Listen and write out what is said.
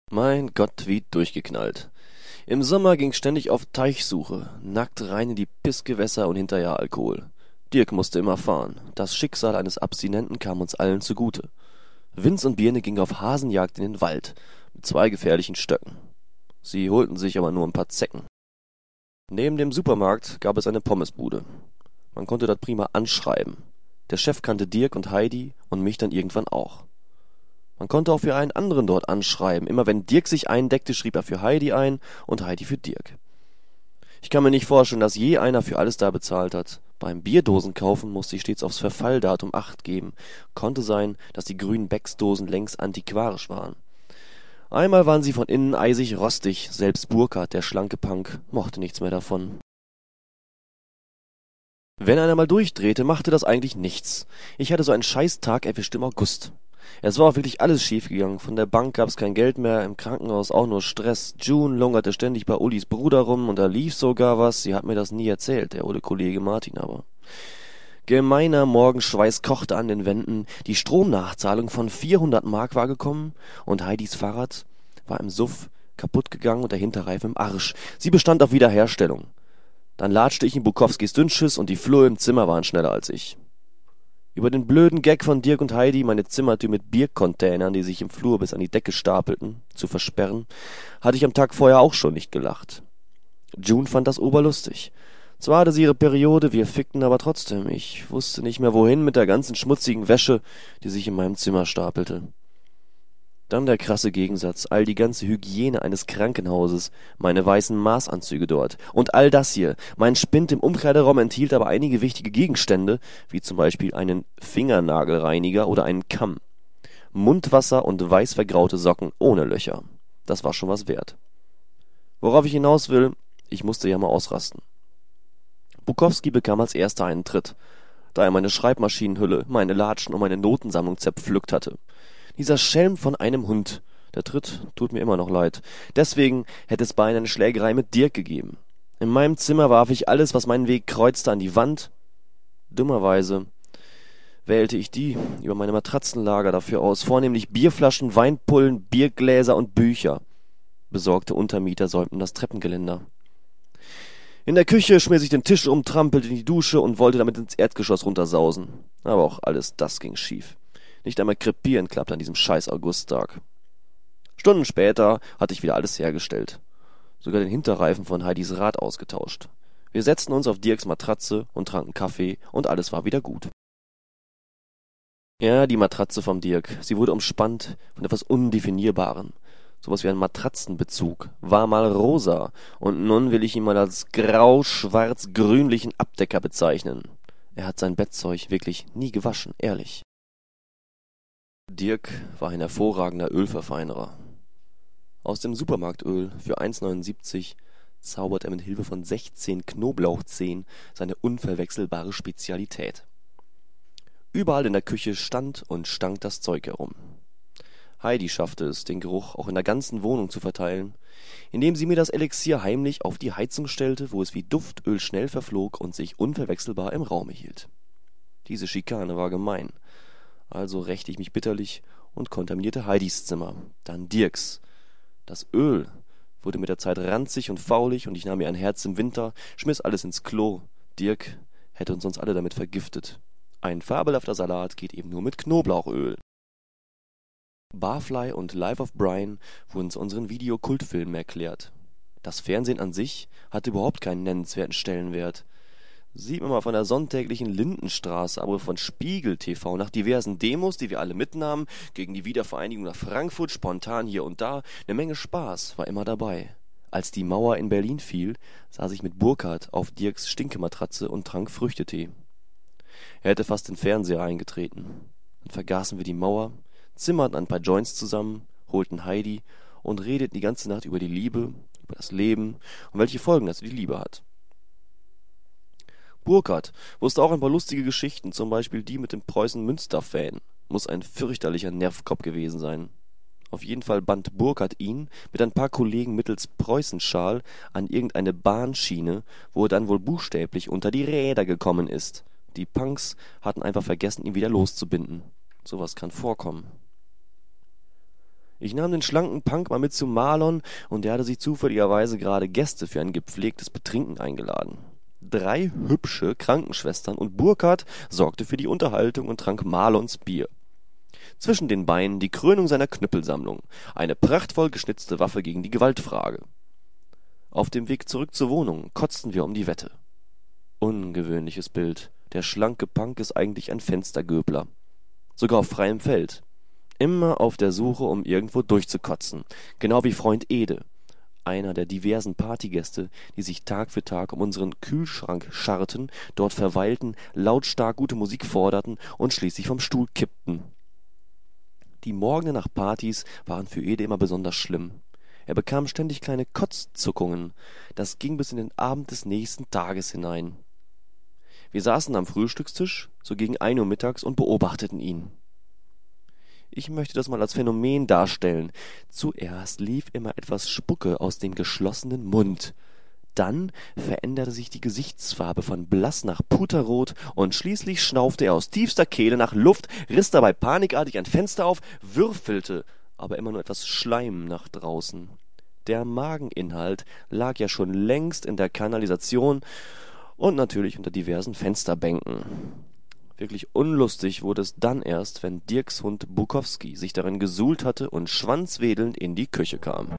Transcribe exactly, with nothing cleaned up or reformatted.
Mein Gott, wie durchgeknallt. Im Sommer ging's ständig auf Teichsuche, nackt rein in die Pissgewässer und hinterher Alkohol. Dirk musste immer fahren. Das Schicksal eines Abstinenten kam uns allen zugute. Vince und Birne gingen auf Hasenjagd in den Wald mit zwei gefährlichen Stöcken. Sie holten sich aber nur ein paar Zecken. Neben dem Supermarkt gab es eine Pommesbude. Man konnte dort prima anschreiben. Der Chef kannte Dirk und Heidi und mich dann irgendwann auch. Man konnte auch für einen anderen dort anschreiben. Immer wenn Dirk sich eindeckte, schrieb er für Heidi ein und Heidi für Dirk. Ich kann mir nicht vorstellen, dass je einer für alles da bezahlt hat. Beim Bierdosenkaufen musste ich stets aufs Verfalldatum Acht geben. Konnte sein, dass die grünen Becksdosen längst antiquarisch waren. Einmal waren sie von innen eisig rostig. Selbst Burkhard, der schlanke Punk, mochte nichts mehr davon. Wenn einer mal durchdrehte, machte das eigentlich nichts. Ich hatte so einen Scheißtag erwischt im August. Es war auch wirklich alles schiefgegangen. Von der Bank gab's kein Geld mehr, im Krankenhaus auch nur Stress. June lungerte ständig bei Ulis Bruder rum und da lief sogar was. Sie hat mir das nie erzählt, der olle Kollege Martin aber. Gemeiner Morgenschweiß kochte an den Wänden. Die Stromnachzahlung von vierhundert Mark war gekommen und Heidis Fahrrad war im Suff kaputt gegangen und der Hinterreifen im Arsch. Sie bestand auf Wiederherstellung. Dann latschte ich in Bukowskis Dünnschiss und die Flöhe im Zimmer waren schneller als ich. Über den blöden Gag von Dirk und Heidi, meine Zimmertür mit Biercontainern, die sich im Flur bis an die Decke stapelten, zu versperren, hatte ich am Tag vorher auch schon nicht gelacht. June fand das oberlustig. Zwar hatte sie ihre Periode, wir fickten aber trotzdem. Ich wusste nicht mehr wohin mit der ganzen schmutzigen Wäsche, die sich in meinem Zimmer stapelte. Dann der krasse Gegensatz, all die ganze Hygiene eines Krankenhauses, meine weißen Maßanzüge dort. Und all das hier, mein Spind im Umkleideraum enthielt aber einige wichtige Gegenstände, wie zum Beispiel einen Fingernagelreiniger oder einen Kamm. Mundwasser und weiß vergraute Socken ohne Löcher. Das war schon was wert. Worauf ich hinaus will, ich musste ja mal ausrasten. Bukowski bekam als erster einen Tritt, da er meine Schreibmaschinenhülle, meine Latschen und meine Notensammlung zerpflückt hatte. Dieser Schelm von einem Hund. Der Tritt tut mir immer noch leid. Deswegen hätte es beinahe eine Schlägerei mit Dirk gegeben. In meinem Zimmer warf ich alles, was meinen Weg kreuzte, an die Wand. Dummerweise wählte ich die über meine Matratzenlager dafür aus, vornehmlich Bierflaschen, Weinpullen, Biergläser und Bücher. Besorgte Untermieter säumten das Treppengeländer. In der Küche schmiss ich den Tisch um, trampelte in die Dusche und wollte damit ins Erdgeschoss runtersausen. Aber auch alles das ging schief. Nicht einmal krepieren klappte an diesem scheiß Augusttag. Stunden später hatte ich wieder alles hergestellt. Sogar den Hinterreifen von Heidis Rad ausgetauscht. Wir setzten uns auf Dirks Matratze und tranken Kaffee und alles war wieder gut. Ja, die Matratze vom Dirk. Sie wurde umspannt von etwas Undefinierbarem. Sowas wie ein Matratzenbezug. War mal rosa und nun will ich ihn mal als grau-schwarz-grünlichen Abdecker bezeichnen. Er hat sein Bettzeug wirklich nie gewaschen, ehrlich. Dirk war ein hervorragender Ölverfeinerer. Aus dem Supermarktöl für eins neunundsiebzig zaubert er mit Hilfe von sechzehn Knoblauchzehen seine unverwechselbare Spezialität. Überall in der Küche stand und stank das Zeug herum. Heidi schaffte es, den Geruch auch in der ganzen Wohnung zu verteilen, indem sie mir das Elixier heimlich auf die Heizung stellte, wo es wie Duftöl schnell verflog und sich unverwechselbar im Raume hielt. Diese Schikane war gemein. Also rächte ich mich bitterlich und kontaminierte Heidis Zimmer, dann Dirks. Das Öl wurde mit der Zeit ranzig und faulig und ich nahm mir ein Herz im Winter, schmiss alles ins Klo. Dirk hätte uns sonst alle damit vergiftet. Ein fabelhafter Salat geht eben nur mit Knoblauchöl. Barfly und Life of Brian wurden zu unseren Videokultfilmen erklärt. Das Fernsehen an sich hatte überhaupt keinen nennenswerten Stellenwert. Sieht man mal von der sonntäglichen Lindenstraße, aber von Spiegel T V nach diversen Demos, die wir alle mitnahmen, gegen die Wiedervereinigung nach Frankfurt, spontan hier und da, eine Menge Spaß war immer dabei. Als die Mauer in Berlin fiel, saß ich mit Burkhard auf Dirks Stinkematratze und trank Früchtetee. Er hätte fast den Fernseher eingetreten. Dann vergaßen wir die Mauer, zimmerten ein paar Joints zusammen, holten Heidi und redeten die ganze Nacht über die Liebe, über das Leben und welche Folgen das für die Liebe hat. Burkhard wusste auch ein paar lustige Geschichten, zum Beispiel die mit dem Preußen-Münster-Fan. Muss ein fürchterlicher Nervkopf gewesen sein. Auf jeden Fall band Burkhard ihn mit ein paar Kollegen mittels Preußenschal an irgendeine Bahnschiene, wo er dann wohl buchstäblich unter die Räder gekommen ist. Die Punks hatten einfach vergessen, ihn wieder loszubinden. Sowas kann vorkommen. Ich nahm den schlanken Punk mal mit zu Marlon und der hatte sich zufälligerweise gerade Gäste für ein gepflegtes Betrinken eingeladen. Drei hübsche Krankenschwestern und Burkhard sorgte für die Unterhaltung und trank Marlons Bier. Zwischen den Beinen die Krönung seiner Knüppelsammlung, eine prachtvoll geschnitzte Waffe gegen die Gewaltfrage. Auf dem Weg zurück zur Wohnung kotzten wir um die Wette. Ungewöhnliches Bild. Der schlanke Punk ist eigentlich ein Fenstergöbler. Sogar auf freiem Feld. Immer auf der Suche, um irgendwo durchzukotzen. Genau wie Freund Ede. Einer der diversen Partygäste, die sich Tag für Tag um unseren Kühlschrank scharrten, dort verweilten, lautstark gute Musik forderten und schließlich vom Stuhl kippten. Die Morgene nach Partys waren für Ede immer besonders schlimm. Er bekam ständig kleine Kotzzuckungen. Das ging bis in den Abend des nächsten Tages hinein. Wir saßen am Frühstückstisch, so gegen ein Uhr mittags, und beobachteten ihn. Ich möchte das mal als Phänomen darstellen. Zuerst lief immer etwas Spucke aus dem geschlossenen Mund. Dann veränderte sich die Gesichtsfarbe von blass nach puterrot und schließlich schnaufte er aus tiefster Kehle nach Luft, riss dabei panikartig ein Fenster auf, würfelte aber immer nur etwas Schleim nach draußen. Der Mageninhalt lag ja schon längst in der Kanalisation und natürlich unter diversen Fensterbänken. Wirklich unlustig wurde es dann erst, wenn Dirks Hund Bukowski sich darin gesuhlt hatte und schwanzwedelnd in die Küche kam.